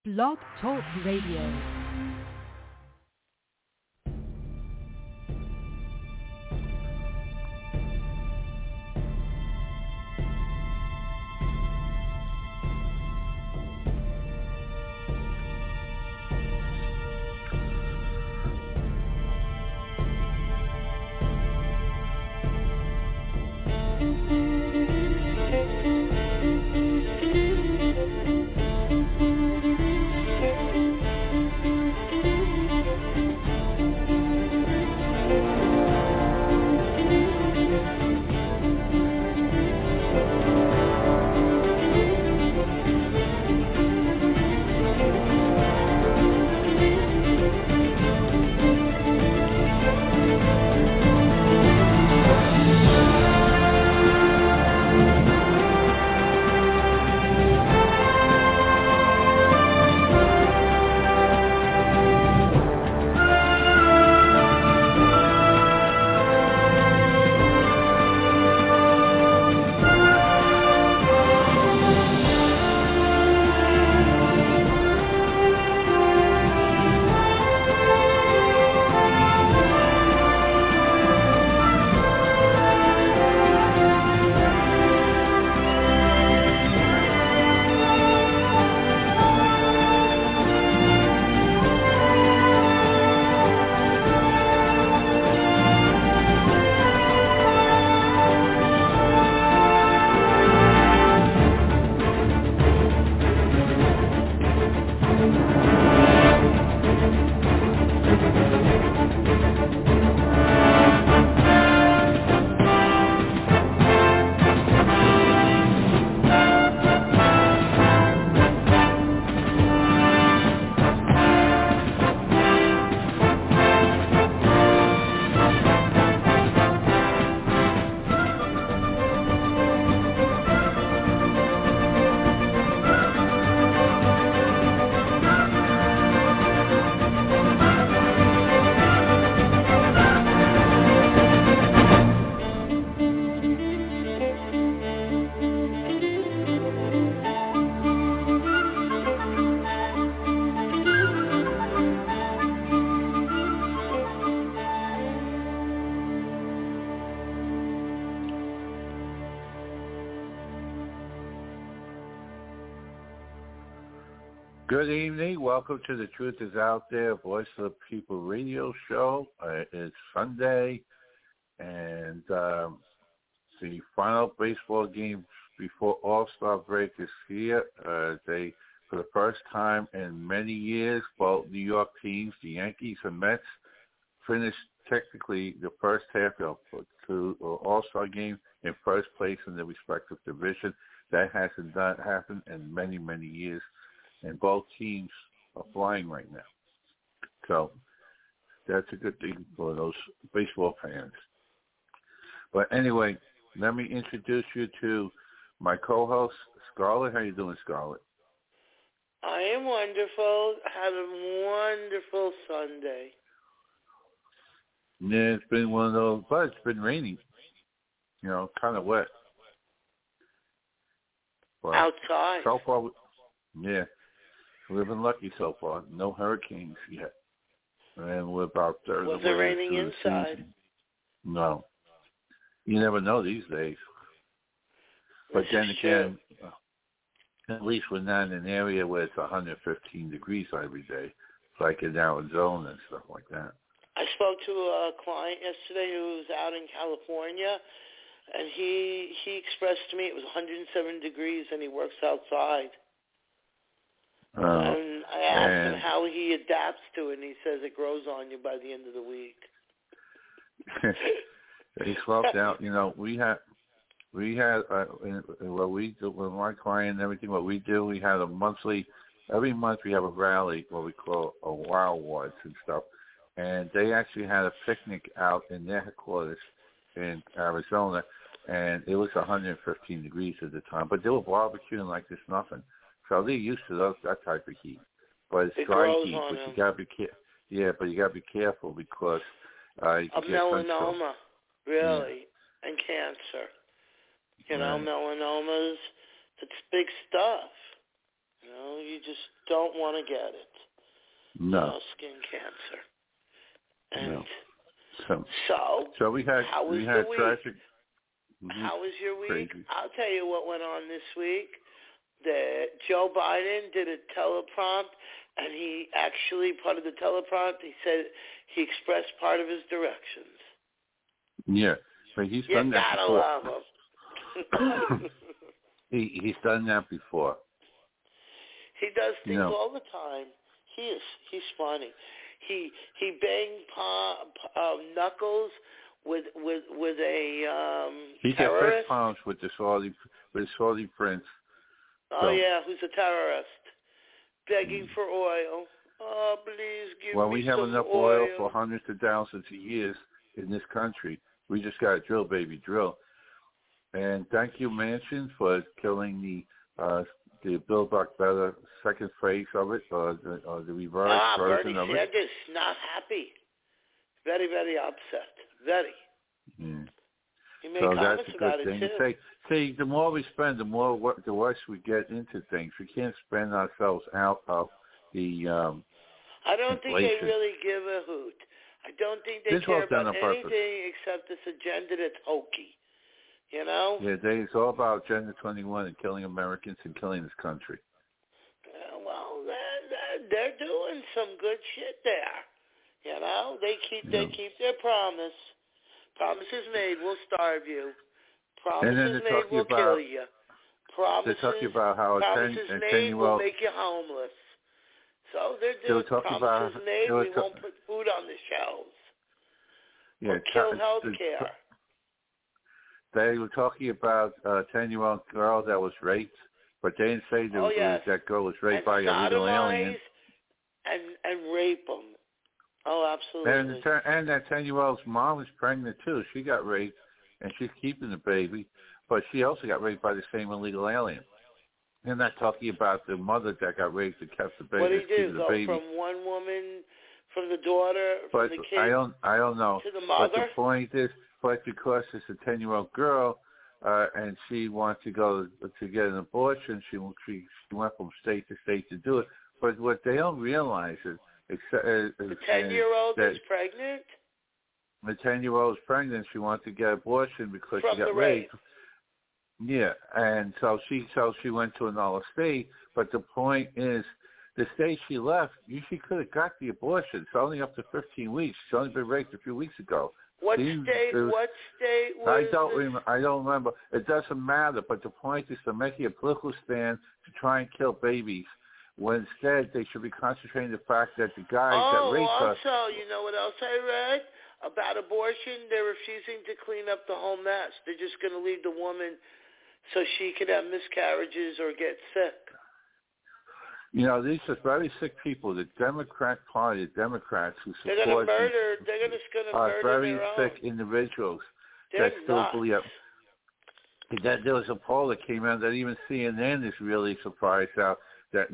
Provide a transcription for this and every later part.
Blog Talk Radio. Good evening. Welcome to The Truth is Out There, Voice of the People radio show. It's Sunday, and the final baseball game before All-Star break is here. They, for the first time in many years, both New York teams, the Yankees and Mets, finished technically the first half of the All-Star game in first place in their respective division. That hasn't happened in many, many years. And both teams are flying right now. So that's a good thing for those baseball fans. But anyway, let me introduce you to my co-host, Scarlett. How you doing, Scarlett? I am wonderful. Had a wonderful Sunday. Yeah, it's been one of those, but it's been raining. You know, kind of wet. But outside. So far, yeah. We've been lucky so far. No hurricanes yet. And we're about third of the way through the season. Was it raining inside? No. You never know these days. But then again, at least we're not in an area where it's 115 degrees every day, like in Arizona and stuff like that. I spoke to a client yesterday who was out in California, and he expressed to me it was 107 degrees and he works outside. And I asked him how he adapts to it, and he says it grows on you by the end of the week. He swapped out. You know, we had what we do with my client and everything. What we do, we have every month we have a rally, what we call a Wild Awards and stuff. And they actually had a picnic out in their headquarters in Arizona, and it was 115 degrees at the time. But they were barbecuing like there's nothing. So they're used to that type of heat, but it's dry heat. But you gotta be but you gotta be careful because you can get melanoma, really, and cancer. You know, melanomas. It's big stuff. You just don't want to get it. No. Skin cancer. And no. So we had tragic. How was your week? Crazy. I'll tell you what went on this week. That Joe Biden did a teleprompt, and he actually, part of the teleprompt, he said he expressed part of his directions. Yeah, but he's done that before. You gotta love him. He's done that before. He does things all the time. He's funny. He banged knuckles with a he terrorist. He fist pounds with the Saudi prince. Oh yeah, who's a terrorist, begging for oil. Oh, please give me some oil. Well, we have enough oil for hundreds of thousands of years in this country. We just got to drill, baby, drill. And thank you, Manchin, for killing the Build Back Better second phase of it, or the reverse version of it. Bernie Sanders not happy. Very, very upset. Very. Mm. He made comments that's a about good thing. it too. See, the more we spend, the worse we get into things. We can't spend ourselves out of the I don't think inflation. they really give a hoot. I don't think they care about anything except this agenda that's hokey. Yeah, it's all about Agenda 21 and killing Americans and killing this country. Well, they're doing some good shit there. They keep their promise. Promises made will starve you. Promises made will kill you. Promises about how promises made will make you homeless. So they're doing promises made. We won't put food on the shelves. Yeah, or kill health care. They were talking about a 10-year-old girl that was raped, but they didn't say that girl was raped by a legal alien. And rape them. Oh, absolutely. And that 10-year-old's mom was pregnant, too. She got raped, and she's keeping the baby, but she also got raped by the same illegal alien. They're not talking about the mother that got raped and kept the baby. What did he do? Go from one woman, from the daughter, from the kid, I don't know. To the mother? But the point is, because it's a 10-year-old girl, and she wants to go to get an abortion, she went from state to state to do it. But what they don't realize is the 10-year-old is pregnant? The 10-year-old is pregnant. She wants to get an abortion because she got raped. Yeah, and so she went to another state. But the point is, the state she left, she could have got the abortion. It's only up to 15 weeks. She's only been raped a few weeks ago. What state was I don't remember. It doesn't matter. But the point is to make a political stand to try and kill babies, when instead they should be concentrating the fact that the guy that raped her. Also, you know what else I read about abortion? They're refusing to clean up the whole mess. They're just going to leave the woman so she could have miscarriages or get sick. These are very sick people. The Democrat Party, the Democrats who support they're going to murder. They're just going to murder very their sick own individuals They're that still nuts. believe. That there was a poll that came out that even CNN is really surprised out that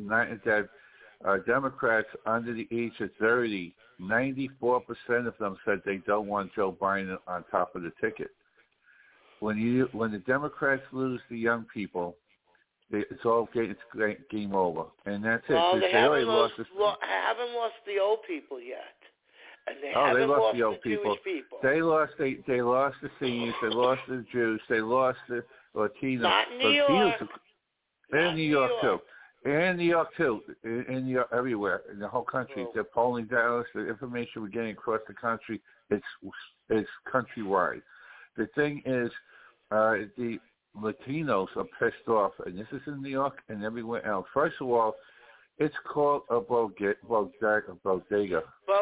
Democrats under the age of 30, 94% of them said they don't want Joe Biden on top of the ticket. When the Democrats lose the young people, it's game over, and that's it. Well, they haven't lost the old people yet, and they haven't lost the old people. Jewish people. They lost the seniors, they lost the Jews, they lost the Latinos. Not in New York. In New York too. In New York too. In New York, everywhere in the whole country. They're polling down. The information we're getting across the country, it's countrywide. The thing is, the Latinos are pissed off, and this is in New York and everywhere else. First of all, it's called a bodega. Bodega.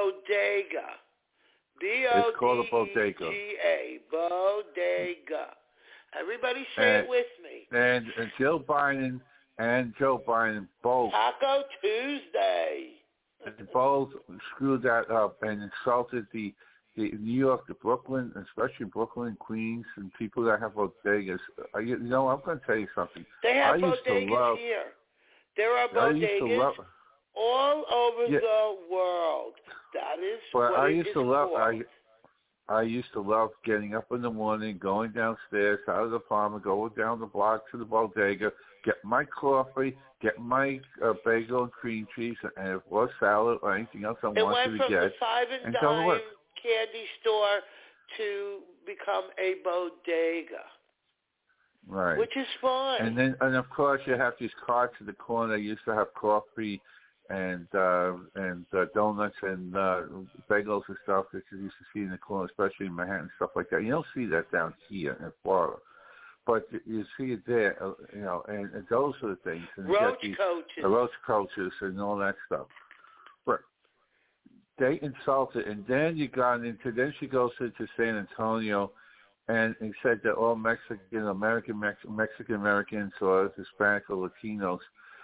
It's called a bodega. Bodega. Everybody say it with me. And Joe Biden both. Taco Tuesday. Both screwed that up and insulted the New York, the Brooklyn, especially Brooklyn, Queens, and people that have bodegas. I'm going to tell you something. They have bodegas here. There are bodegas all over the world. That is what it is called. I used to love getting up in the morning, going downstairs out of the apartment, going down the block to the bodega, get my coffee, get my bagel and cream cheese and or salad or anything else I want you to get. It went from the 5 and dime candy store to become a bodega. Right. Which is fine. And of course you have these carts in the corner. They used to have coffee and donuts and bagels and stuff that you used to see in the corner, especially in Manhattan, stuff like that. You don't see that down here in Florida. But you see it there, and those are the things. And roach coaches. Roach coaches and all that stuff. But they insulted, and then then she goes into San Antonio, and he said that all Mexican Americans or Hispanic or Latinos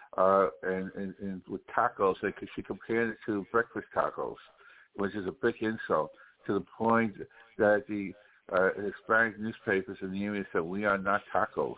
and with tacos, she compared it to breakfast tacos, which is a big insult, to the point that the Hispanic newspapers in the area said, we are not tacos.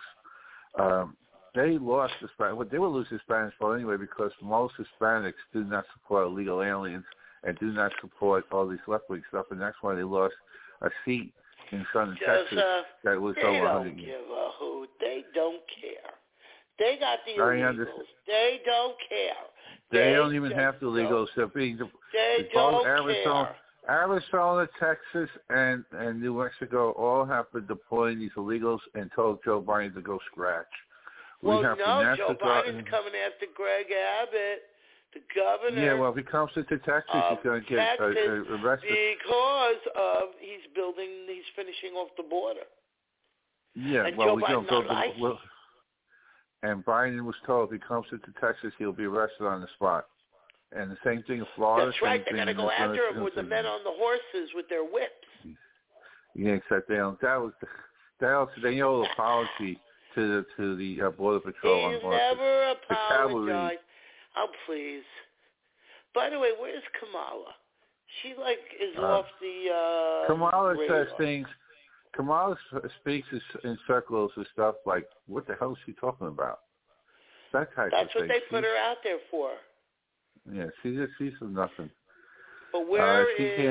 They lost the Spanish. Well, they will lose the Spanish vote anyway because most Hispanics do not support illegal aliens and do not support all these left-wing stuff, and that's why they lost a seat in southern Texas that was over 100 years. They don't give a hoot. They don't care. They got the illegals. They don't care. They don't even have the illegals. They don't care. Arizona, Texas, and New Mexico all have been deploying these illegals and told Joe Biden to go scratch. Joe Biden's coming after Greg Abbott, the governor. Yeah, well, if he comes into Texas, he's going to get arrested. Because he's finishing off the border. Yeah, and well, Joe Biden's not licensed. And Biden was told if he comes into Texas, he'll be arrested on the spot. And the same thing in Florida. That's right. They're going to go after him with the men on the horses with their whips. Yeah, except they don't. They owe an apology to the Border Patrol. He's never apologized. Oh, please. By the way, where's Kamala? She is off the. Kamala radar. says things. Kamala speaks in circles and stuff like, "What the hell is she talking about?" That type of thing. That's what they put her out there for. Yeah, she's nothing. But where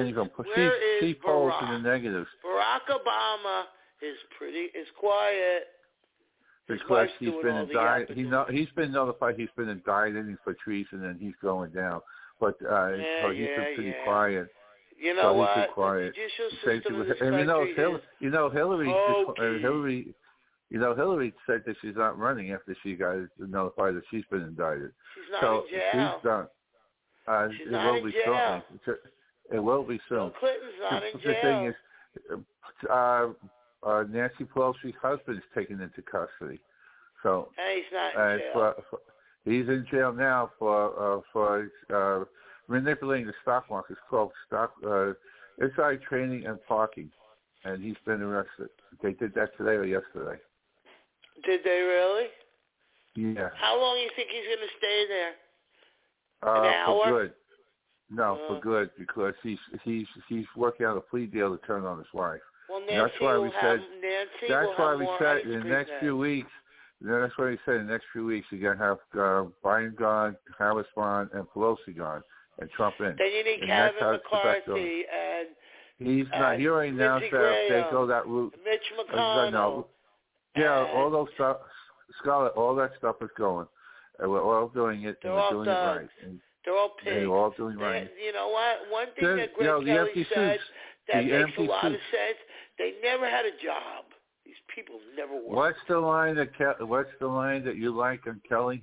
she polls in the negatives. Barack Obama is quiet. Because he's been indicted. He's been notified he's been indicted for treason and he's going down. But he's been pretty quiet. You know what? He's quiet. The judicial system in this country Hillary said that she's not running after she got notified that she's been indicted. She's not in jail. She's done. She's not in jail. It will be soon. Bill Clinton's not in jail. The thing is, Nancy Pelosi's husband is taken into custody. So he's not in jail. He's in jail now for manipulating the stock market. It's called inside trading and parking, and he's been arrested. They did that today or yesterday. Did they really? Yeah. How long do you think he's going to stay there? An hour? For good. No, for good, because he's working out a plea deal to turn on his wife. Well, Nancy will have in the next few weeks. That's why we said in the next few weeks you're going to have Biden gone, Harris gone, and Pelosi gone, and Trump in. Then you need Kevin McCarthy and he's not. He already announced that if they go that route. Mitch McConnell. Yeah, all those stuff, Scarlett, all that stuff is going. And we're all doing it, and we're doing it right. And they're all pigs. They're all doing right. You know what? One thing that Greg Kelly said that makes a lot of sense, they never had a job. These people never worked. What's the line that you like on Kelly?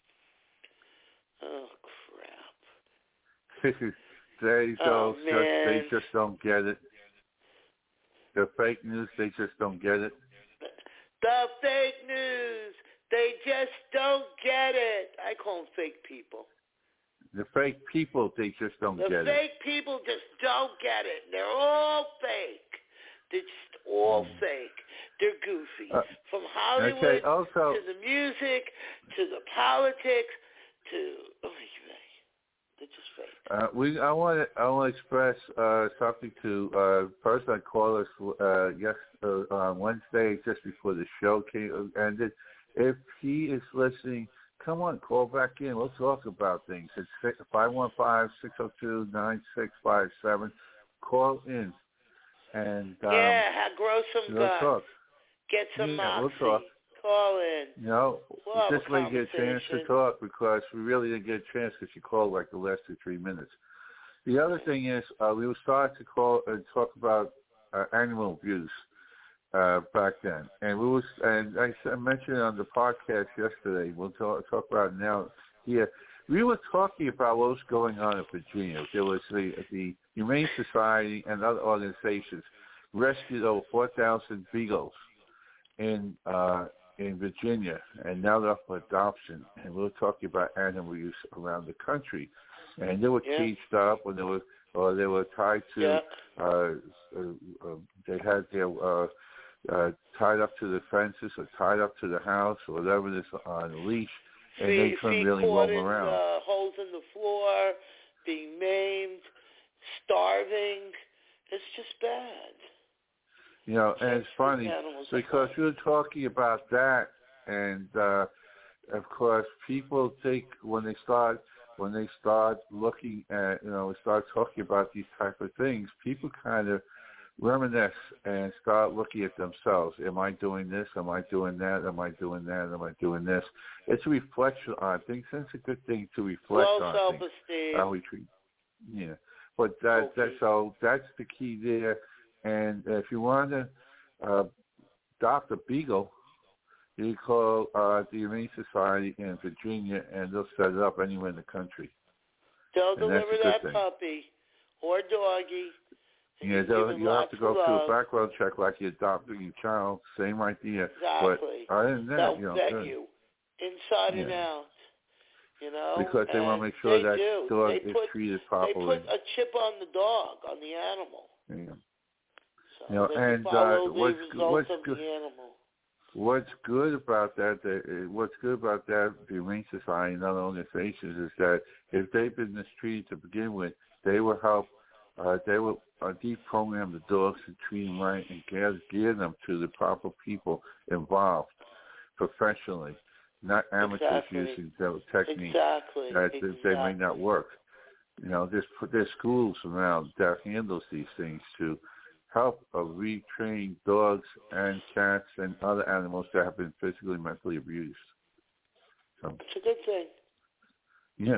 Oh, crap. They just don't get it. The fake news, they just don't get it. The fake news, they just don't get it. I call them fake people. The fake people, they just don't get it. The fake people just don't get it. They're all fake. They're just all fake. They're goofy. From Hollywood to the music, to the politics, to they're just fake. I want to express something to a person that called us on Wednesday just before the show ended. If he is listening, come on, call back in. We'll talk about things. It's 515-602-9657. Call in. And grow some guts. Talk. Get some moxie. We'll talk. Call in. No, We'll this way you get a chance to conversation. talk because we really didn't get a chance because you called like the last 2 3 minutes. The other thing is we were starting to call and talk about animal abuse back then, and I mentioned it on the podcast yesterday. We'll talk about it now. Yeah, we were talking about what was going on in Virginia. There was the Humane Society and other organizations rescued over 4,000 beagles in Virginia, and now they're up for adoption. And we were talking about animal use around the country, and they were caged up, or they were tied to. They had their tied up to the fences, or tied up to the house, or whatever it is, on a leash, and they couldn't really roam around. Holes in the floor, being maimed, starving. It's just bad. You know, and it's funny because we were talking about that, and of course, people think when they start looking at, we start talking about these type of things, people kind of reminisce and start looking at themselves. Am I doing this? Am I doing that? Am I doing that? Am I doing this? It's a reflection on things. It's a good thing to reflect on self-esteem. things. How we treat. Yeah, but that's the key there. And if you want to adopt a beagle, you call the Humane Society in Virginia, and they'll set it up anywhere in the country. They'll deliver that puppy or doggy. Yeah, you have to go through a background check like you're adopting your child. Same idea. Exactly. But other than that, they'll vet you inside and out. Because they want to make sure that dog is treated properly. They put a chip on the dog, on the animal. Yeah. So and what's good about that? The Humane Society and other organizations is that if they've been mistreated to begin with, they will help. They will deprogram the dogs and treat them right and gear them to the proper people involved professionally, not amateurs using those techniques that they may not work. There's schools around that handles these things to help retrain dogs and cats and other animals that have been physically, mentally abused. So it's a good thing. Yeah.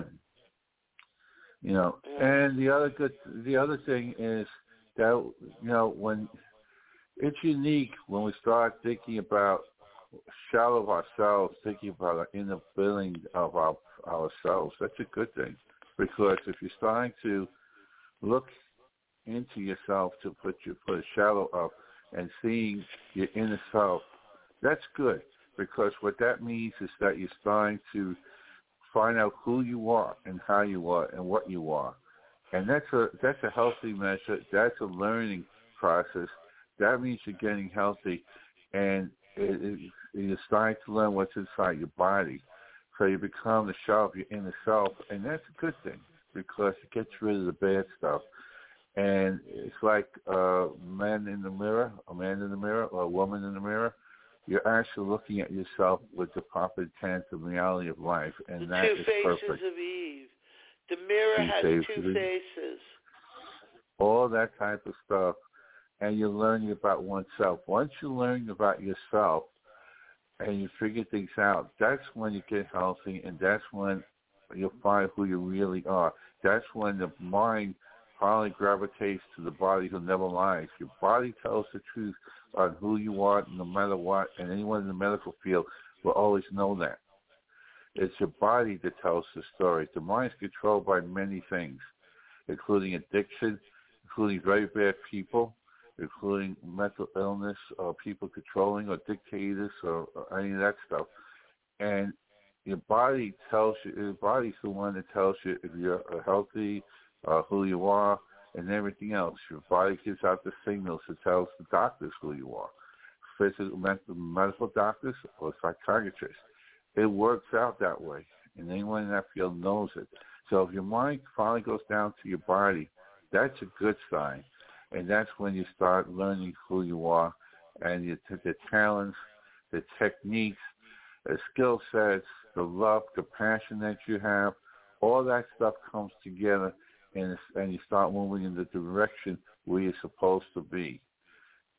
And the other thing is that when it's unique when we start thinking about shadow of ourselves, thinking about our inner feeling of ourselves. That's a good thing, because if you're starting to look into yourself to put a shadow up and seeing your inner self, that's good, because what that means is that you're starting to find out who you are and how you are and what you are. And that's a healthy measure. That's a learning process. That means you're getting healthy, and you're starting to learn what's inside your body. So you become the shell of your inner self, and that's a good thing, because it gets rid of the bad stuff. And it's like a man in the mirror, or a woman in the mirror. You're actually looking at yourself with the proper intent and reality of life, and that is perfect. The 2 faces of Eve. The mirror has 2 faces. All that type of stuff, and you're learning about oneself. Once you learn about yourself and you figure things out, that's when you get healthy, and that's when you'll find who you really are. That's when the mind finally gravitates to the body who never lies. Your body tells the truth on who you are no matter what, and anyone in the medical field will always know that. It's your body that tells the story. The mind is controlled by many things, including addiction, including very bad people, including mental illness, or people controlling, or dictators, or any of that stuff. And your body tells you, your body's the one that tells you if you're healthy, who you are, and everything else. Your body gives out the signals that tells the doctors who you are, medical doctors or psychiatrists. It works out that way, and anyone in that field knows it. So if your mind finally goes down to your body, that's a good sign, and that's when you start learning who you are, and the talents, the techniques, the skill sets, the love, the passion that you have. All that stuff comes together, and you start moving in the direction where you're supposed to be.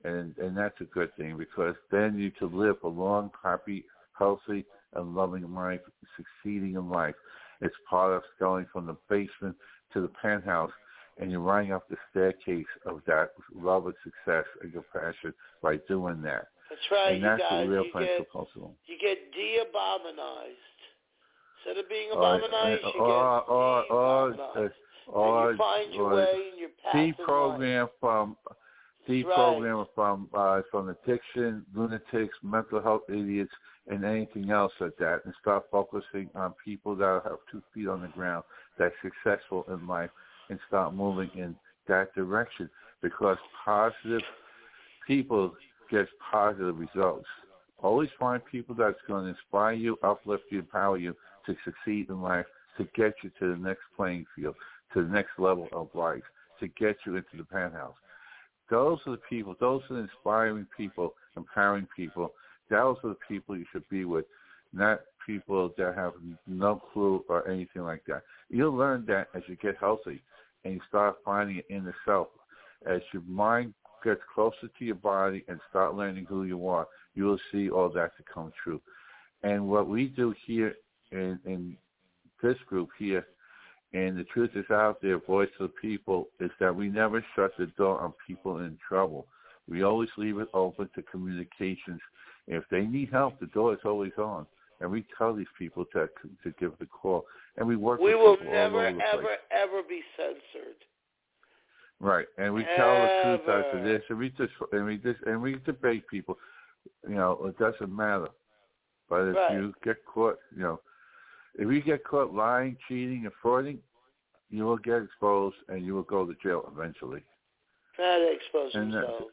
And that's a good thing, because then you can live a long, happy, healthy, and loving life, succeeding in life. It's part of going from the basement to the penthouse, and you're running up the staircase of that love and success and your passion by doing that. That's right. And that's you the real you principle. You get de-abominized. Instead of being abominized, you get de-abominized. You find your way in your path deprogram from addiction, lunatics, mental health idiots, and anything else like that, and start focusing on people that have 2 feet on the ground, that's successful in life, and start moving in that direction, because positive people get positive results. Always find people that's going to inspire you, uplift you, empower you to succeed in life, to get you to the next playing field, to the next level of life, to get you into the penthouse. Those are the people, those are the inspiring people, empowering people. Those are the people you should be with, not people that have no clue or anything like that. You'll learn that as you get healthy and you start finding it in the self. As your mind gets closer to your body and start learning who you are, you will see all that to come true. And what we do here in this group here, and the truth is out there, Voice of the People, is that we never shut the door on people in trouble. We always leave it open to communications. If they need help, the door is always on. And we tell these people to give the call. And we work with people all over the place. We will never, ever be censored. Right. And we tell the truth after this, and we debate people. You know, it doesn't matter. But if you get caught, you know, if you get caught lying, cheating, and frauding, you will get exposed, and you will go to jail eventually. Try to expose themselves.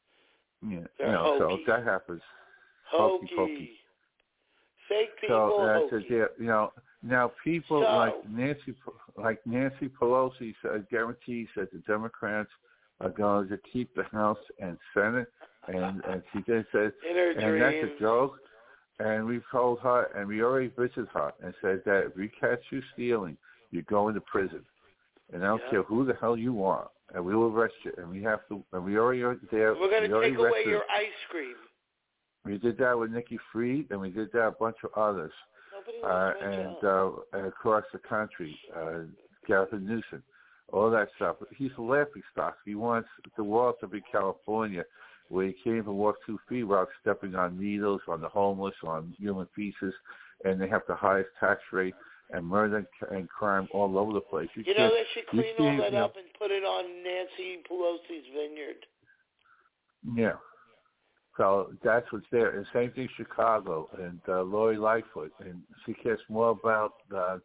So that happens. Hokey. Fake people. So that's it. You know, now people like Nancy Pelosi guarantees that the Democrats are going to keep the House and Senate, and she then says, and that's a joke. And we've told her, and we already visited her, and said that if we catch you stealing, you're going to prison. And I don't care who the hell you are, and we will arrest you. And we have to, and we already are there. We're going to take away your ice cream. We did that with Nikki Fried, and we did that a bunch of others. And across the country, Gavin Newsom, all that stuff. He's a laughing stock. He wants the world to be California, where you can't even walk 2 feet without stepping on needles, on the homeless, on human pieces, and they have the highest tax rate, and murder and crime all over the place. They should clean all that up and put it on Nancy Pelosi's vineyard. Yeah. So that's what's there. And same thing Chicago, and Lori Lightfoot, and she cares more about the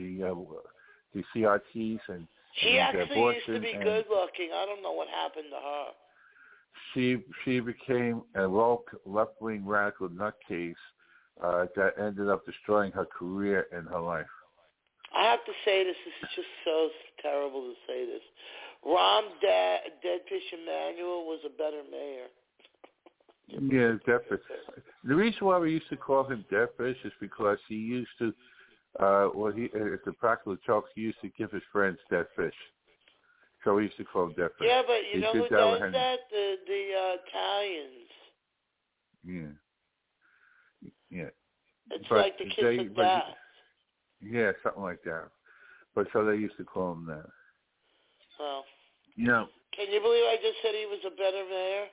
CRTs and she actually abortion, used to be good looking. I don't know what happened to her. She became a woke left-wing radical nutcase that ended up destroying her career and her life. I have to say this is just so terrible to say this. Rahm Deadfish Emanuel was a better mayor. Yeah, Deadfish. The reason why we used to call him Deadfish is because he used to, it's a practical joke, he used to give his friends dead fish. So we used to call him Deadfish. Yeah, but you know who does that? The Italians. Yeah. It's like the kiss of death. Yeah, something like that. But so they used to call him that. Well. You know. Can you believe I just said he was a better mayor?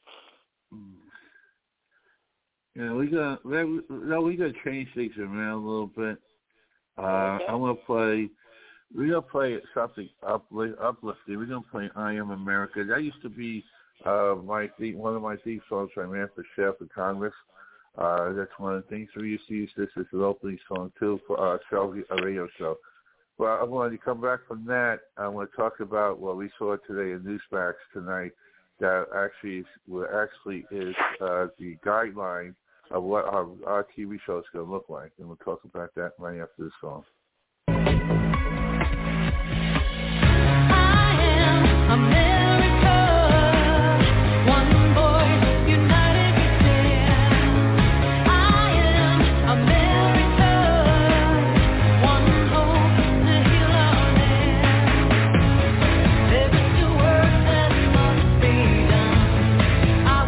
We gotta change things around a little bit. We're gonna play something uplifting. We're gonna play "I Am America." That used to be one of my theme songs when I ran for sheriff of Congress. That's one of the things we used to use this as an opening song too for our radio show. Well, I wanted to come back from that. I want to talk about what we saw today in Newsmax tonight. That actually is the guideline of what our TV show is going to look like, and we'll talk about that right after this song. I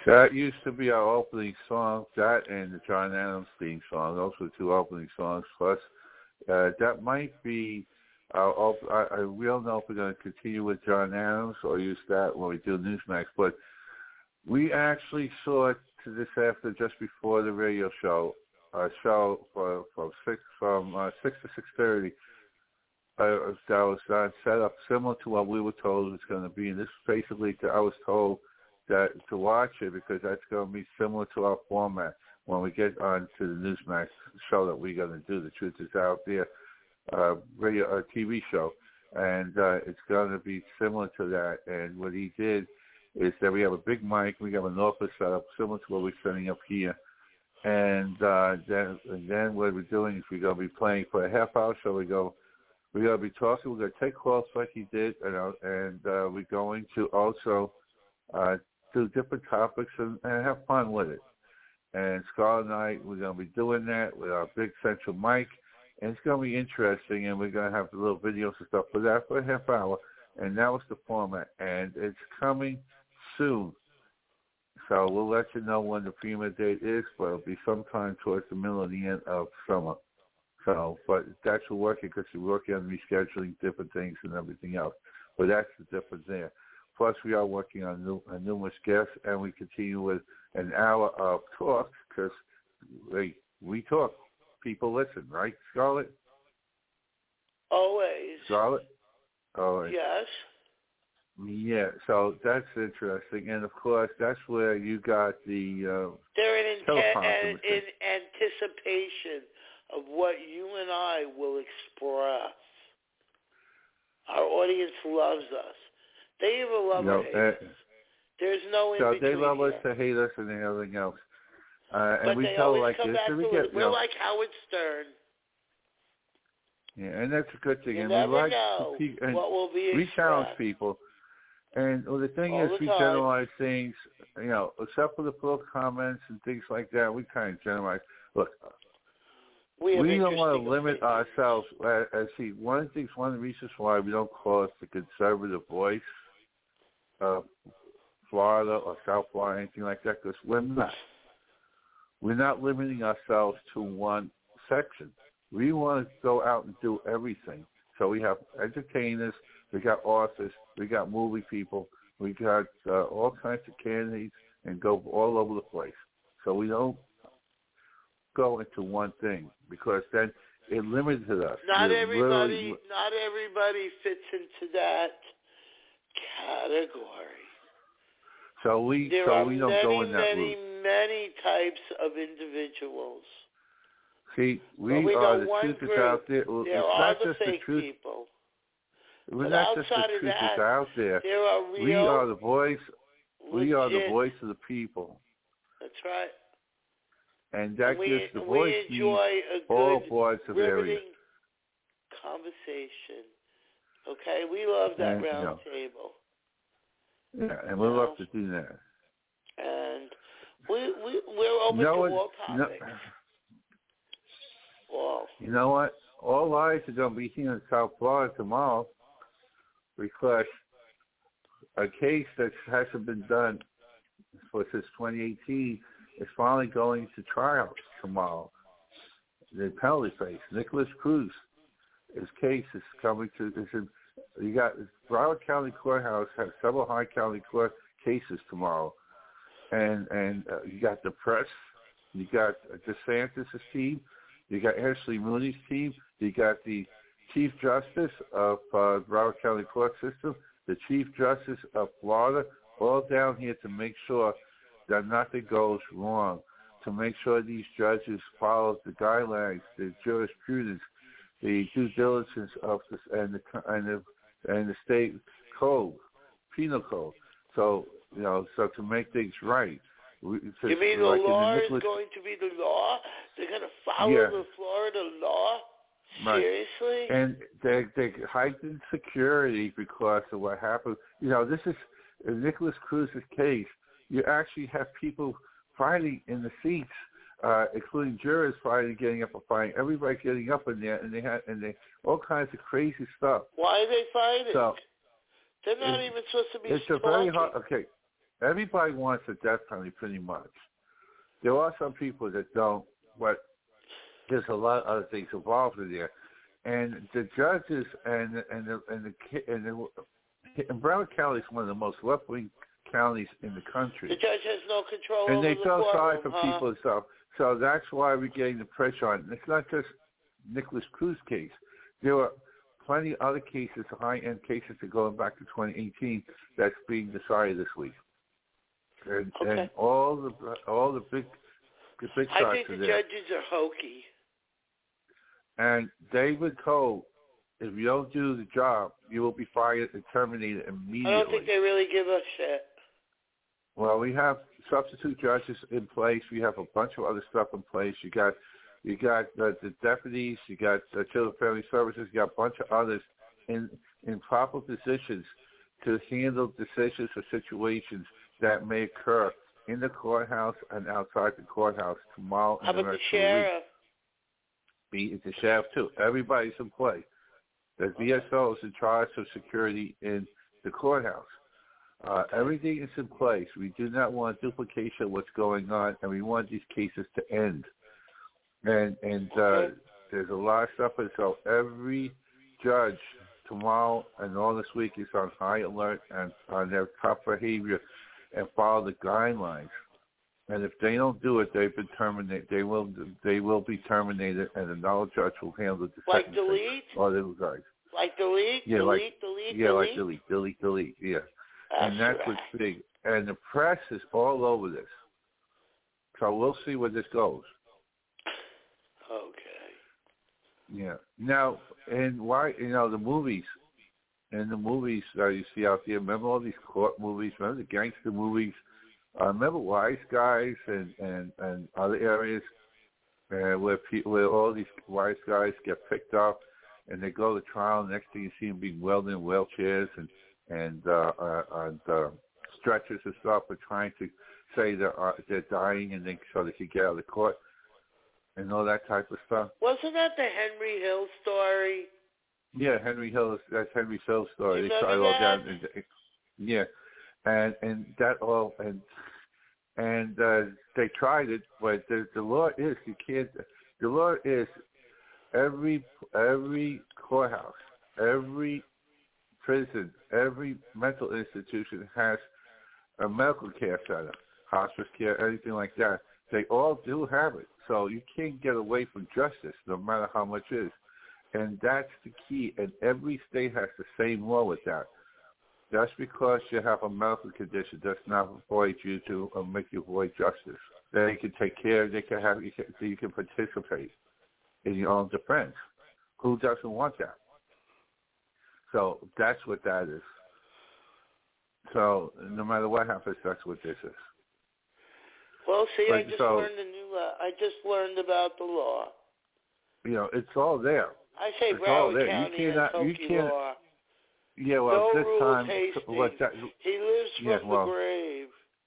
That used to be our opening song, that and the John Adams theme song. Those were the two opening songs. Plus, that might be our we don't know if we're going to continue with John Adams or use that when we do Newsmax. But we actually saw it to this after, just before the radio show, from 6 to 6:30. That was set up similar to what we were told it was going to be. And this basically, I was told that to watch it because that's going to be similar to our format when we get on to the Newsmax show that we're going to do. The Truth Is Out There radio TV show, and it's going to be similar to that. And what he did is that we have a big mic, we have an office set up similar to what we're setting up here, and then what we're doing is we're going to be playing for a half-hour show. We're going to be talking. We're going to take calls like he did, and we're going to also do different topics and have fun with it. And Scarlett and I, we're going to be doing that with our big central mic, and it's going to be interesting, and we're going to have the little videos and stuff for that for a half hour, and that was the format, and it's coming soon. So we'll let you know when the premiere date is, but it'll be sometime towards the middle of the end of summer. So, but that's we're working because we're working on rescheduling different things and everything else. But that's the difference there. Plus, we are working on numerous guests, and we continue with an hour of talk because we talk. People listen, right, Scarlett? Always. Scarlett? Always. Yes. Yeah, so that's interesting. And, of course, that's where you got the they're in anticipation of what you and I will express. Our audience loves us. They either love or hate us. There's no in between. So they love us to hate us and everything else. But and we they tell always like come this. back to it. We're like Howard Stern. Yeah, and that's a good thing. You and never we like know what will be expressed. We challenge people. And the thing is, we generalize things, except for the political comments and things like that, we kind of generalize. Look, we don't want to limit ourselves. One of the reasons why we don't call it the conservative voice of Florida or South Florida, anything like that, because we're not. We're not limiting ourselves to one section. We want to go out and do everything. So we have entertainers, we got authors, we got movie people, we got all kinds of candidates and go all over the place. So we don't go into one thing because then it limits us. Not everybody fits into that category. So we don't go in that route. Many types of individuals. See, we are the truth is out there. There are the fake people. We're not just the truth is out there. There are real, we are the voice. Legit. We are the voice of the people. That's right. And that gives the we voice enjoy a all good, parts of area. Conversation. Okay, we love that round table. Yeah, and we love to do that. And we're open to all topics. You know what? All eyes are going to be here in South Florida tomorrow because a case that hasn't been done since 2018 is finally going to trial tomorrow. The penalty phase. Nicholas Cruz, his case is coming to. You got Broward County Courthouse has several high county court cases tomorrow, and you got the press, you got DeSantis' team, you got Ashley Mooney's team, you got the Chief Justice of Broward County Court System, the Chief Justice of Florida, all down here to make sure that nothing goes wrong, to make sure these judges follow the guidelines, the jurisprudence, the due diligence of this and the state code, penal code. So so to make things right. You mean the law is going to be the law? They're going to follow the Florida law? Seriously? Right. And they heightened security because of what happened. This is in Nicholas Cruz's case. You actually have people fighting in the seats, including jurors fighting, getting up and fighting. Everybody getting up in there, and they all kinds of crazy stuff. Why are they fighting? So they're not even supposed to be It's talking. a very hard. Okay. everybody wants a death penalty pretty much. There are some people that don't, but there's a lot of other things involved in there. And the judges and Broward County is one of the most left-wing counties in the country. The judge has no control and over they the feel sorry for courtroom, people and stuff. So that's why we're getting the pressure on. It's not just Nicholas Cruz case. There are plenty of other cases, high-end cases that going back to 2018 that's being decided this week. And all the big shots I think are the there. judges are hokey. And David Cole, if you don't do the job, you will be fired and terminated immediately. I don't think they really give a shit. Well, we have substitute judges in place. We have a bunch of other stuff in place. You got the deputies. You got Children Family Services. You got a bunch of others in proper positions to handle decisions or situations that may occur in the courthouse and outside the courthouse tomorrow and the rest of the week. It's the sheriff, too. Everybody's in play. The VSO is in charge of security in the courthouse. Everything is in place. We do not want duplication of what's going on, and we want these cases to end. And there's a lot of stuff. And so every judge tomorrow and all this week is on high alert and on their top behavior and follow the guidelines. And if they don't do it, they've been terminated. They will be terminated, and another judge will handle the like delete. Or the guys. Like delete. Yeah, delete. Yeah, like delete. Yeah, and that's what's big. And the press is all over this. So we'll see where this goes. Okay. Yeah. Now, and why the movies? And the movies that you see out there. Remember all these court movies? Remember the gangster movies? Remember Wise Guys and other areas where all these wise guys get picked up and they go to trial. Next thing you see them being welded in wheelchairs and stretchers and stuff, and trying to say they're dying and so they can get out of the court and all that type of stuff. Wasn't that the Henry Hill story? Yeah, that's Henry Hill's story. You they tried all down. Yeah. And that all and they tried it, but the law is you can't. The law is every courthouse, every prison, every mental institution has a medical care center, hospice care, anything like that. They all do have it, so you can't get away from justice, no matter how much it is. And that's the key. And every state has the same law with that. That's because you have a medical condition does not avoid you to make you avoid justice. They can take care. They can have you can participate in your own defense. Who doesn't want that? So that's what that is. So no matter what happens, that's what this is. Well, see, I just learned about the law. It's all there. I say Broward County has hokey law. Yeah, well, no this rules, time, he lives from the grave.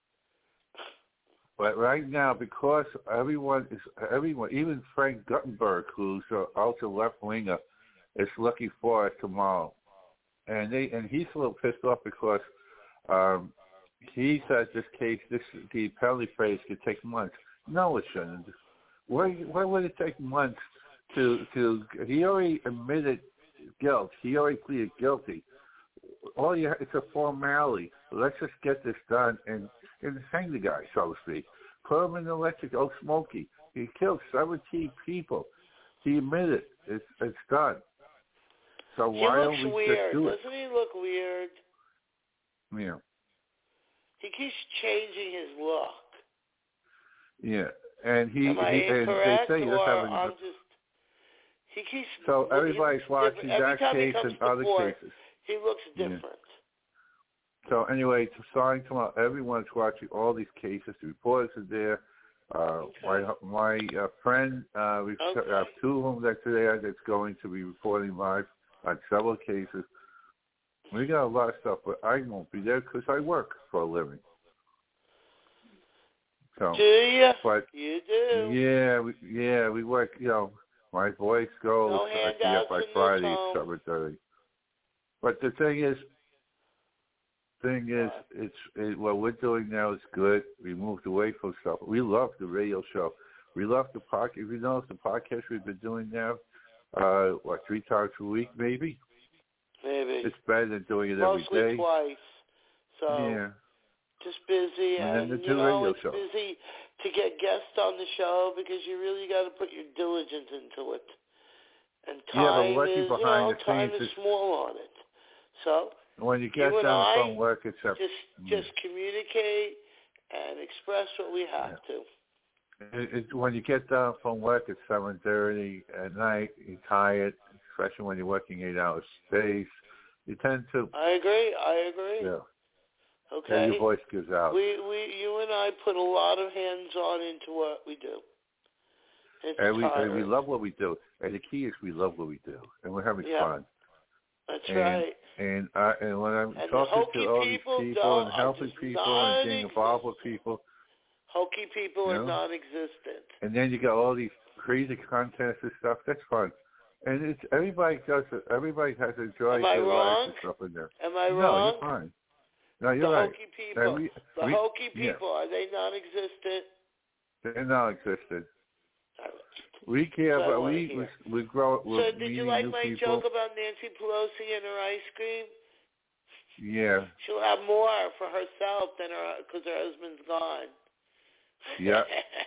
But right now, because everyone, even Frank Guttenberg, who's an ultra left winger, is looking for it tomorrow, and he's a little pissed off because he says the penalty phase could take months. No, it shouldn't. Why would it take months to? He already admitted guilt. He already pleaded guilty. It's a formality. Let's just get this done and hang the guy, so to speak. Put him in the electric. Oh, Smokey. He killed 17 people. He admitted it's done. So why don't we just do it? Doesn't he look weird? Yeah. He keeps changing his look. Yeah, and Am I incorrect, and they say or he keeps. So everybody's watching that case and other cases. He looks different. Yeah. So anyway, starting tomorrow, everyone's watching all these cases. The reporters are there. My friend, we have two of them that's there that's going to be reporting live on several cases. We got a lot of stuff, but I won't be there because I work for a living. So, do you? But you do. Yeah, we work. My voice goes. I get by Friday, 7:30. But the thing is, thing is, what we're doing now is good. We moved away from stuff. We love the radio show. We love the podcast. If you notice the podcast we've been doing now, 3 times a week, maybe? Maybe. It's better than doing it Mostly every day. Twice. So yeah. Just busy, and then it's show. busy to get guests on the show because you really got to put your diligence into it. And time is, time is small on it. So when you get done from work, it's just communicate and express what we have to. When you get done from work at 7:30 at night, you're tired, especially when you're working 8 hours days. You tend to. I agree. Yeah. Okay. And your voice gives out. You and I put a lot of hands-on into what we do. And we love what we do. And the key is we love what we do, and we're having fun. That's right. And when I'm talking to all these people and helping people and getting involved with people, hokey people are non-existent. And then you got all these crazy contests and stuff. That's fun. And everybody does it. Everybody has enjoyed their lives and stuff in there. Am I wrong? No, you're fine. No, you're right. The hokey people, are they non-existent? They're non-existent. We care about we grow. So did you like my joke about Nancy Pelosi and her ice cream? Yeah. She'll have more for herself than because her husband's gone. Yeah.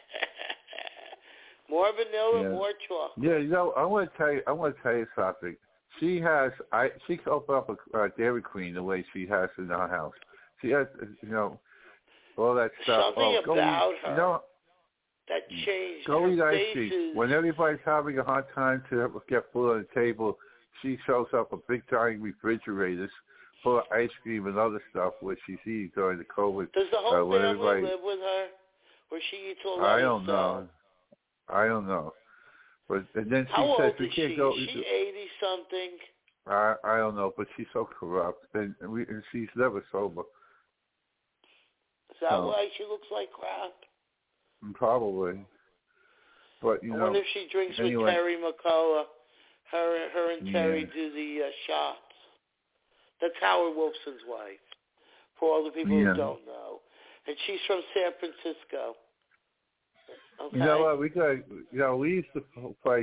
More vanilla, more chocolate. Yeah, I want to tell you something. She can open up a Dairy Queen the way she has in our house. She has, all that stuff. Something about her. That That changed. Go eat ice cream. When everybody's having a hard time to get food on the table, she shows up a big giant refrigerators full of ice cream and other stuff which she's eating during the COVID. Does the whole family live with her, or she eats all that? I don't know. But and then How she says old we is can't she? go. Is she 80-something? I don't know, but she's so corrupt, and she's never sober. Is that why she looks like crap? Probably. But I wonder if she drinks with Terry McCullough. Her and Terry do the shots. That's Howard Wolfson's wife. For all the people who don't know, and she's from San Francisco. Okay. You know what? We used to play.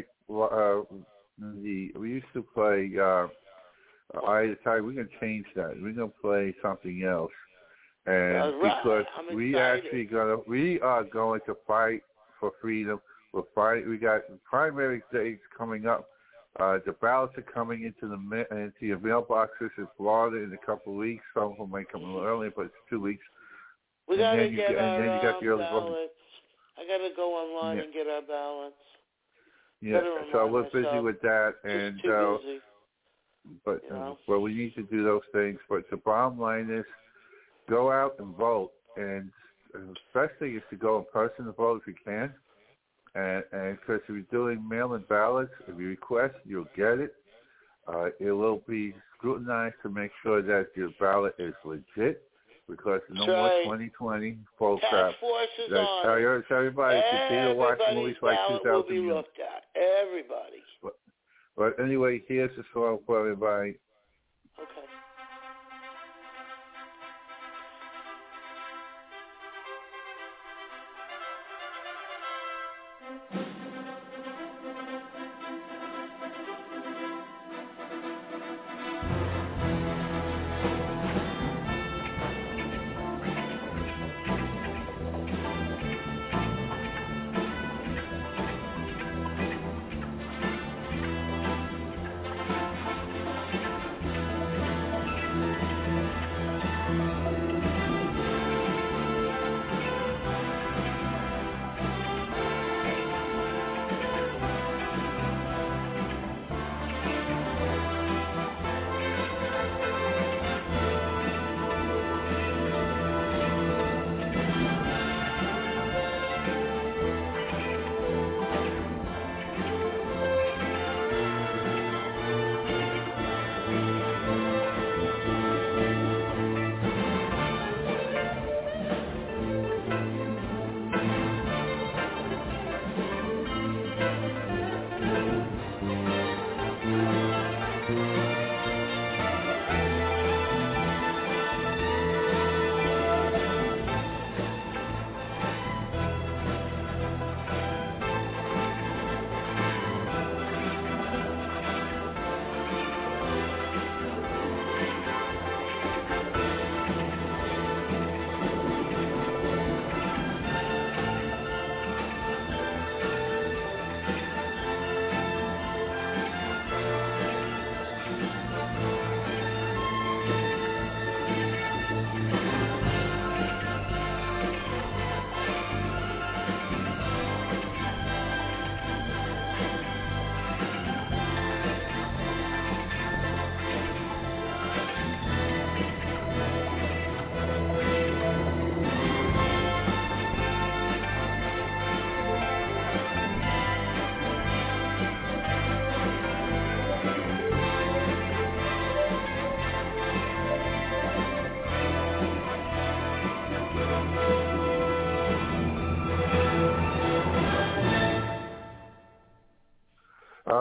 We used to play. I decided we're gonna change that. We're gonna play something else. And because we are going to fight for freedom. We got primary dates coming up. The ballots are coming into your mailboxes in Florida in a couple of weeks. Some of them might come a little earlier, but it's 2 weeks. We got to get our ballots. I got to go online and get our ballots. Yeah, so we're busy with that, and too busy. But we need to do those things. But the bottom line is, go out and vote, and the best thing is to go in person to vote if you can. And because if you're doing mail-in ballots, if you request, you'll get it. It will be scrutinized to make sure that your ballot is legit, because no more 2020 full crap. Task force is on. Everybody continue to watch movies like 2000. Will be looked at. Everybody. But anyway, here's the song for everybody. Okay.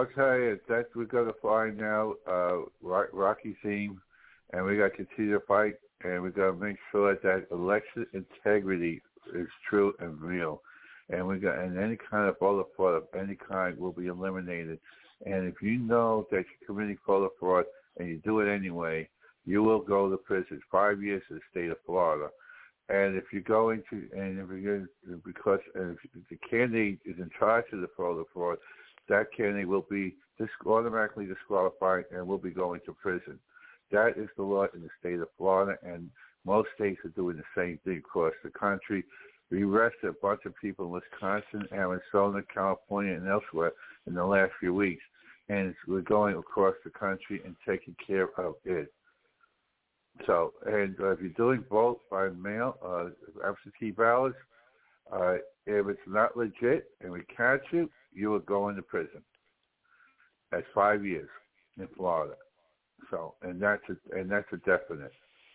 I'll tell you that we're going to find now Rocky theme, and we got to continue to fight, and we got to make sure that election integrity is true and real, and any kind of voter fraud of any kind will be eliminated. And if you know that you're committing voter fraud and you do it anyway, you will go to prison 5 years in the state of Florida. And if you're going to, and if you're because if the candidate is in charge of the voter fraud, that candidate will be automatically disqualified and will be going to prison. That is the law in the state of Florida, and most states are doing the same thing across the country. We arrested a bunch of people in Wisconsin, Arizona, California, and elsewhere in the last few weeks, and we're going across the country and taking care of it. So, and if you're doing vote by mail, absentee ballots, if it's not legit and we catch you, you will go into prison. That's 5 years in Florida. So, and that's a definite.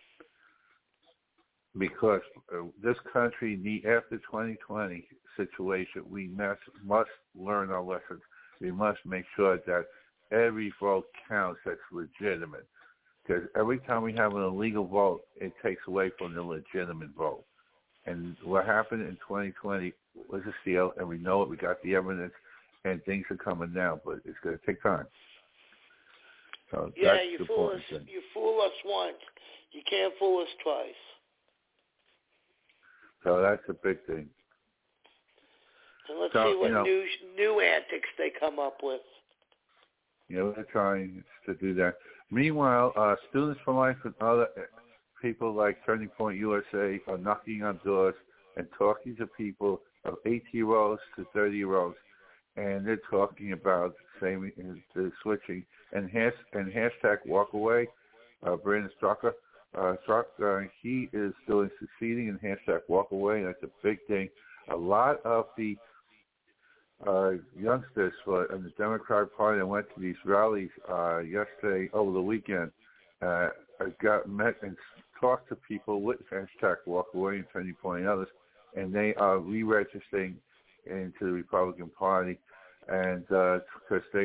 Because this country, after 2020 situation, we must learn our lessons. We must make sure that every vote counts that's legitimate. Because every time we have an illegal vote, it takes away from the legitimate vote. And what happened in 2020 was a steal, and we know it. We got the evidence, and things are coming down, but it's going to take time. So yeah, that's you fool us once. You can't fool us twice. So that's a big thing. And let's see what new antics they come up with. We're trying to do that. Meanwhile, Students for Life and other people like Turning Point USA are knocking on doors and talking to people of 18-year-olds to 30-year-olds, and they're talking about the switching and hashtag Walk Away. Brandon Strucker, he is succeeding in hashtag Walk Away. That's a big thing. A lot of the youngsters in the Democratic Party that went to these rallies yesterday over the weekend met and talked to people with hashtag Walk Away and Turning Point and others, and they are re-registering into the Republican Party, and because they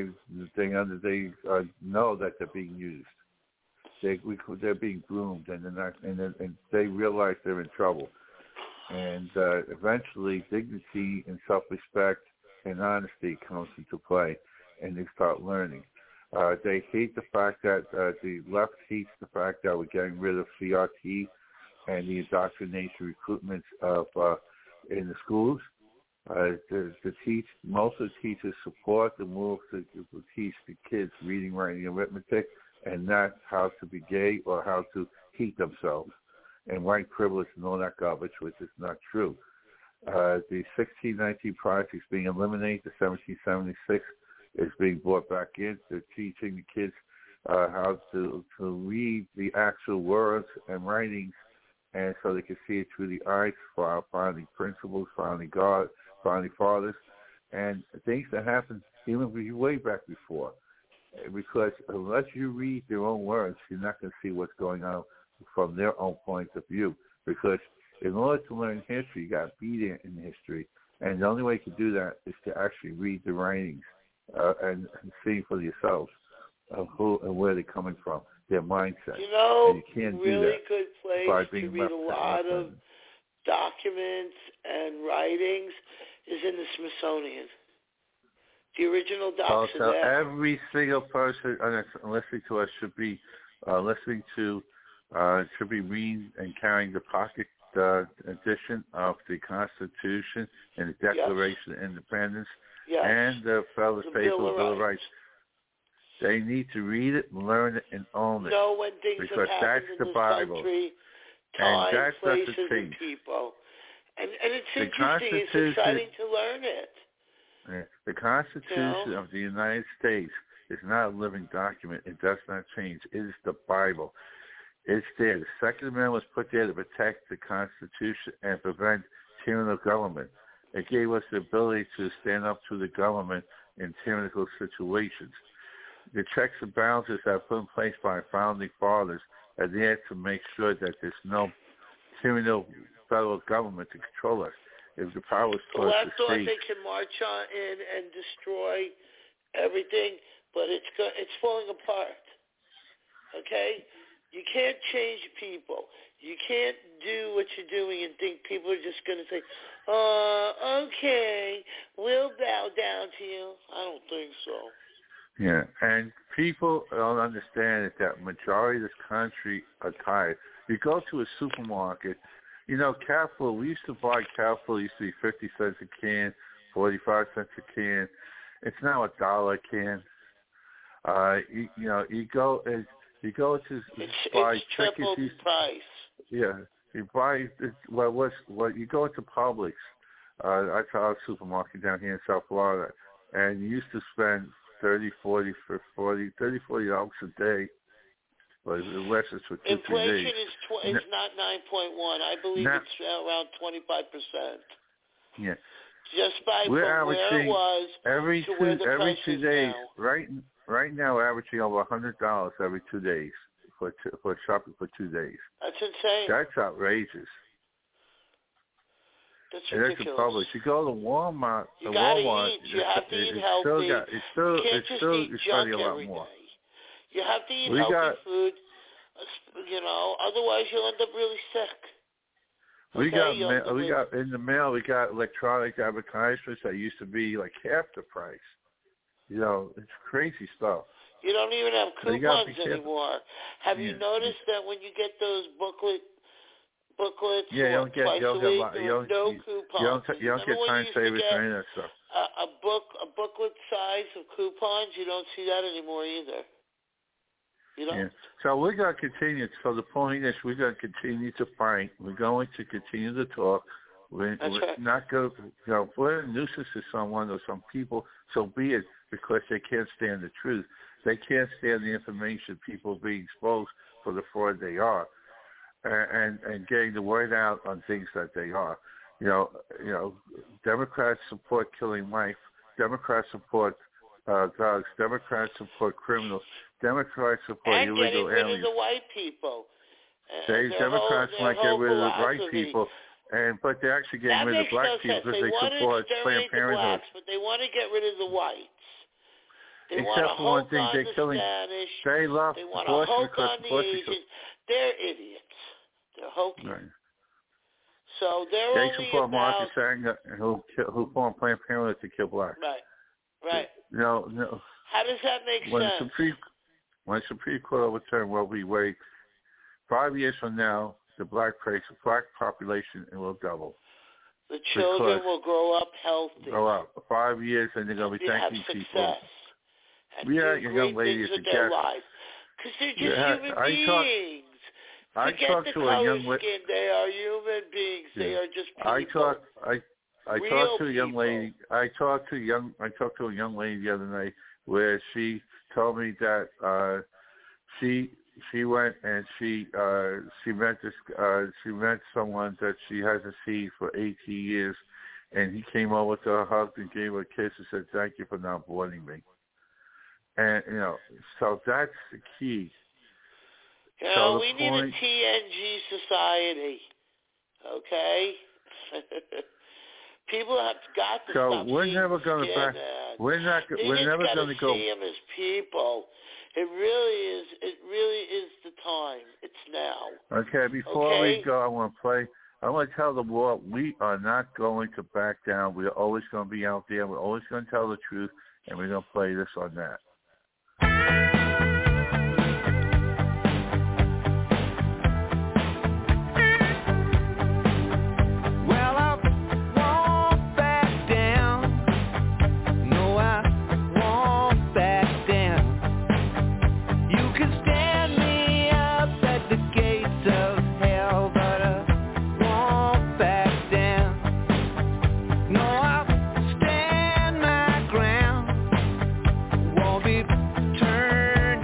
know that they're being used, they're being groomed, and they realize they're in trouble, and eventually dignity and self-respect and honesty comes into play, and they start learning. They hate the fact that the left hates the fact that we're getting rid of CRT and the indoctrination recruitments of in the schools. Most of the teachers support the move to teach the kids reading, writing, and arithmetic, and not how to be gay or how to heat themselves and white privilege and all that garbage, which is not true. The 1619 project is being eliminated. The 1776 is being brought back in. They're teaching the kids how to read the actual words and writings, and so they can see it through the eyes for our founding principles, founding God, founding fathers, and things that happened even way back before. Because unless you read their own words, you're not going to see what's going on from their own point of view. Because in order to learn history, you got to be there in history. And the only way you can do that is to actually read the writings and see for yourselves who and where they're coming from, their mindset. And you can't really do that good place to read a lot of documents and writings is in the Smithsonian. The original docs are there. Every single person listening to us should be reading and carrying the pocket edition of the Constitution and the Declaration of Independence and the Federal Bill of Rights. They need to read it, learn it, and own it. Know when things because have that's happened the in this Bible. country, And time, that's places, the thing. and people. And it's interesting. It's exciting to learn it. The Constitution of the United States is not a living document. It does not change. It is the Bible. It's there. The Second Amendment was put there to protect the Constitution and prevent tyrannical government. It gave us the ability to stand up to the government in tyrannical situations. The checks and balances that are put in place by our founding fathers are there to make sure that there's no tyrannical federal government to control us. If the power was towards the I thought state, they can march on in and destroy everything, but it's falling apart. Okay? You can't change people. You can't do what you're doing and think people are just going to say, okay, we'll bow down to you. I don't think so. Yeah, and people don't understand that majority of this country are tired. You go to a supermarket, cat food, we used to buy cat food, it used to be 50 cents a can, 45 cents a can. It's now $1 a can. You go to buy it's triple the price. Yeah, you buy you go into Publix. That's our supermarket down here in South Florida, and you used to spend $30, $40 a day. But the rest is for 2-3 days. Inflation is not 9.1. I believe it's around 25%. Yeah. Just from where it was to where the price is days, now. Right now, we're averaging over $100 every 2 days for shopping for 2 days. That's insane. That's outrageous. That's and ridiculous. That's a public. You go to Walmart. You gotta eat. You have to eat healthy. You can't just eat junk every day. You have to eat healthy food. Otherwise you'll end up really sick. We got in the mail. We got electronic advertisements that used to be like half the price. It's crazy stuff. You don't even have coupons anymore. Have you noticed that when you get those booklets twice a week, there's no coupons? You don't get time savers or any of that stuff. A booklet size of coupons, you don't see that anymore either. Yeah. So we're going to continue. So the point is we're going to continue to fight. We're going to continue to talk. We're not going to, if we're a nuisance to someone or some people, so be it, because they can't stand the truth. They can't stand the information, people being exposed for the fraud they are, and getting the word out on things that they are. Democrats support killing life. Democrats support drugs. Democrats support criminals. Democrats support illegal aliens. And getting rid of the white people. Democrats might get rid of the white people, but they're actually getting rid of the black people because they support Planned Parenthood. But they want to get rid of the whites. They Except for one thing, they're killing. Spanish. They love They want to hoke on the Asians. They're idiots. They're hokey. Right. So they're they only support about... Marcus Agnew, who formed Planned Parenthood to kill blacks. Right. No. How does that make sense? When the Supreme Court overturned Roe v. Wade, 5 years from now, the black population will double. The children will grow up healthy. 5 years, and they're going to be thanking people. And your young lady is a guest. Because they're just human beings. Forget the color skin. They are human beings. Yeah. They are just people. I talked to a young lady. I talked to a young lady the other night where she told me that she went and she met someone that she hasn't seen for 18 years, and he came over to her, hugged and gave her a kiss and said, "Thank you for not aborting me." And so that's the key. We need a TNG society, okay? People have got to stop we're never going to back. We're never going to go. See them as people. It really is the time. It's now. Okay. Before we go, I want to tell the world we are not going to back down. We're always going to be out there. We're always going to tell the truth, and we're going to play this on that. Turn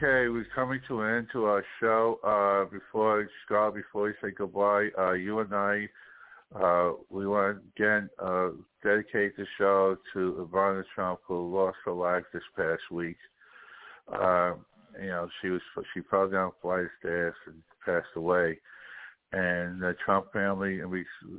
Okay, we're coming to an end to our show. Before you say goodbye, you and I, we want to again dedicate the show to Ivana Trump, who lost her life this past week. She fell down a flight of stairs and passed away. And the Trump family and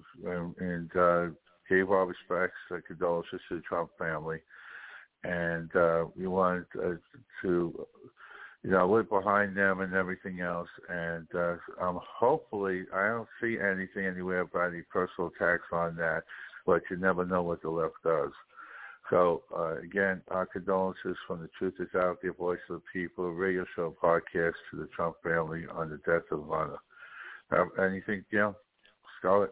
gave our respects and condolences to the Trump family. And we wanted to we're behind them and everything else. And hopefully, I don't see anything anywhere about any personal attacks on that, but you never know what the left does. So, again, our condolences from the Truth Is Out There, Voice of the People, radio show podcast to the Trump family on the death of Ivana. Anything, Scarlett?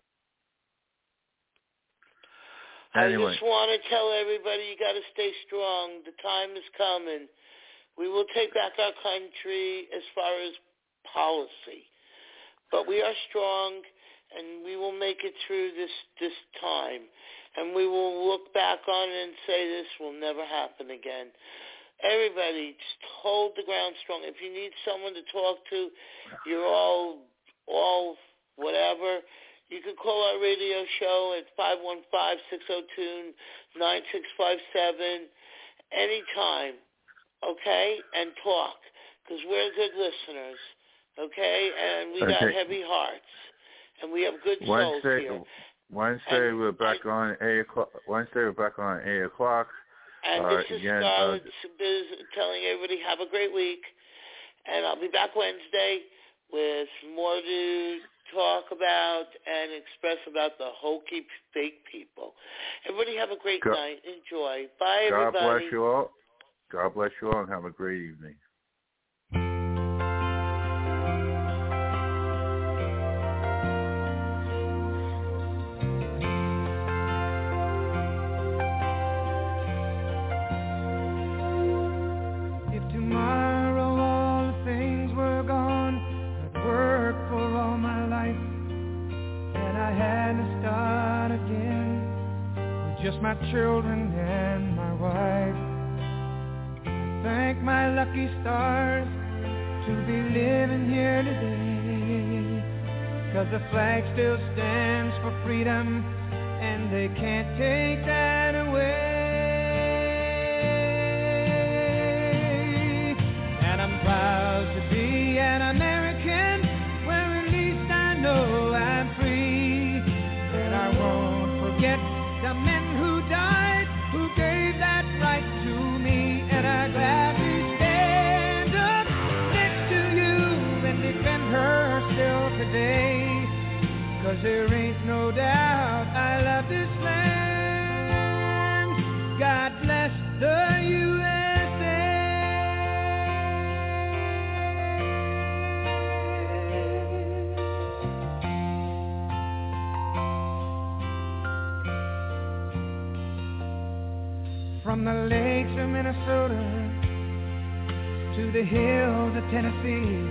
Anyway. I just want to tell everybody you got to stay strong. The time is coming. We will take back our country as far as policy. But we are strong, and we will make it through this time. And we will look back on it and say this will never happen again. Everybody, just hold the ground strong. If you need someone to talk to, you're all whatever, you can call our radio show at 515-602-9657 anytime, okay, and talk, because we're good listeners, okay, and we got heavy hearts, and we have good souls here. Wednesday we're back on 8 o'clock. And this is Scarlett telling everybody have a great week, and I'll be back Wednesday with more to talk about and express about the hokey fake people. Everybody have a great night. Enjoy. Bye, everybody. God bless you all. God bless you all, and have a great evening. Just my children and my wife. I thank my lucky stars to be living here today, 'cause the flag still stands for freedom and they can't take that away. And I'm proud to be an American, where at least I know I'm free. And I won't forget the men who died, who gave that right to me, and I gladly stand up next to you and defend her still today, 'cause there ain't no doubt I love this land. God bless the USA. From the lakes of Minnesota to the hills of Tennessee,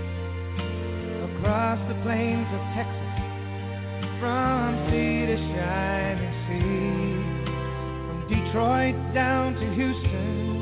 across the plains of Texas, from sea to shining sea, from Detroit down to Houston,